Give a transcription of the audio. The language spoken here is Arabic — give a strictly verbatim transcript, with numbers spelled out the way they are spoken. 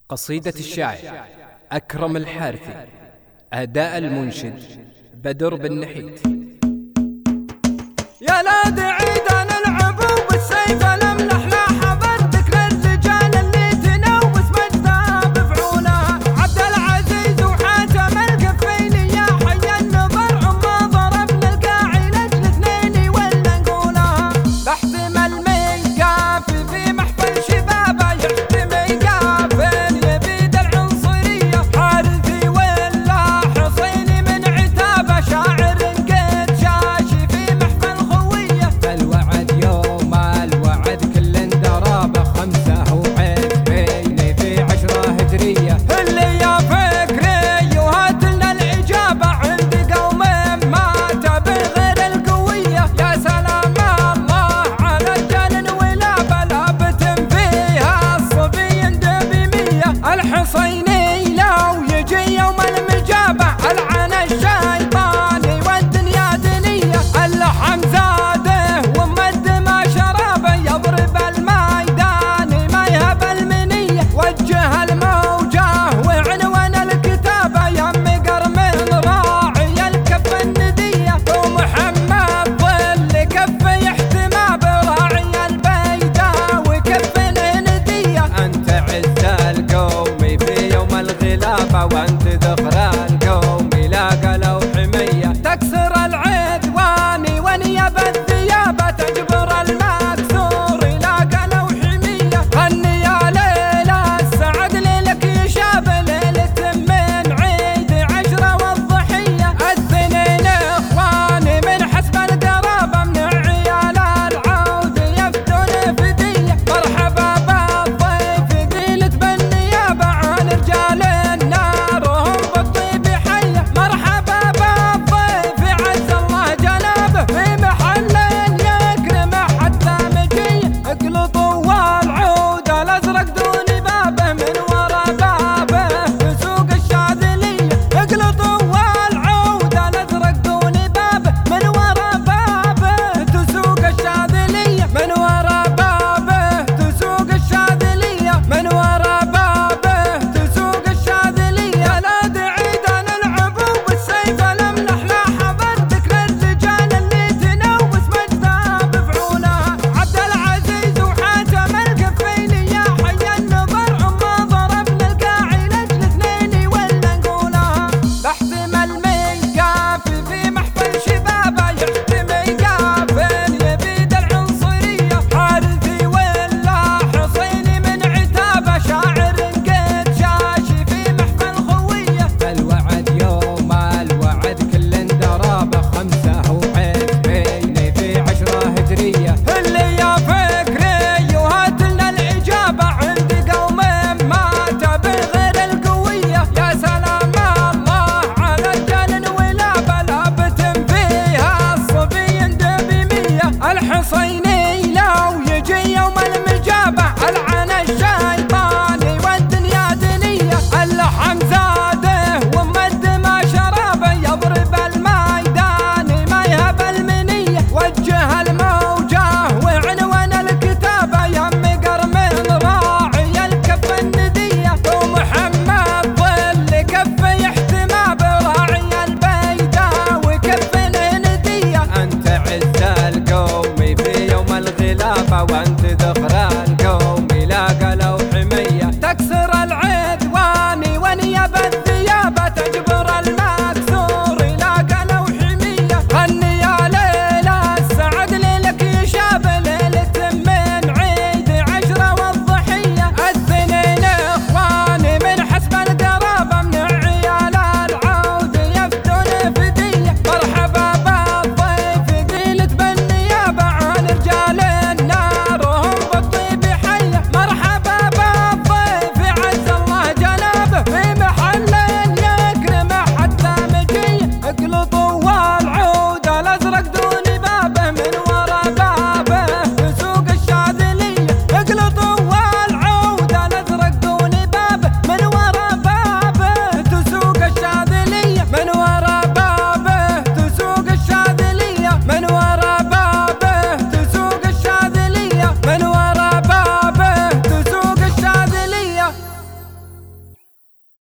قصيدة الشاعر أكرم الحارثي. أداء المنشد بدر بن نحيت. يا لا دعيدا نلعب بالسيف نمنح لاحة بالذكر الرجال اللي تنوس مجدها بفعولها. عبد العزيز وحاتم القفيلي يا حي النظر ما ضربنا القاعي لاجل اثنين ولا نقولها. بحتم الميقافي في محفل شبابه يحتم يقافل يبيد العنصرية. حارثي ولا حصيني من عتابه شاعر قد شاشي في محفل خوية. الوعد يوم الوعد كل درابه خمسة وعشرين في عشرة هجرية. اللي يا فكري وهات لنا الإجابة عند قوم مات بغير القوية. يا سلام الله على الجنن ولا بلا بتم فيها الصبي اندبي مية. الحصين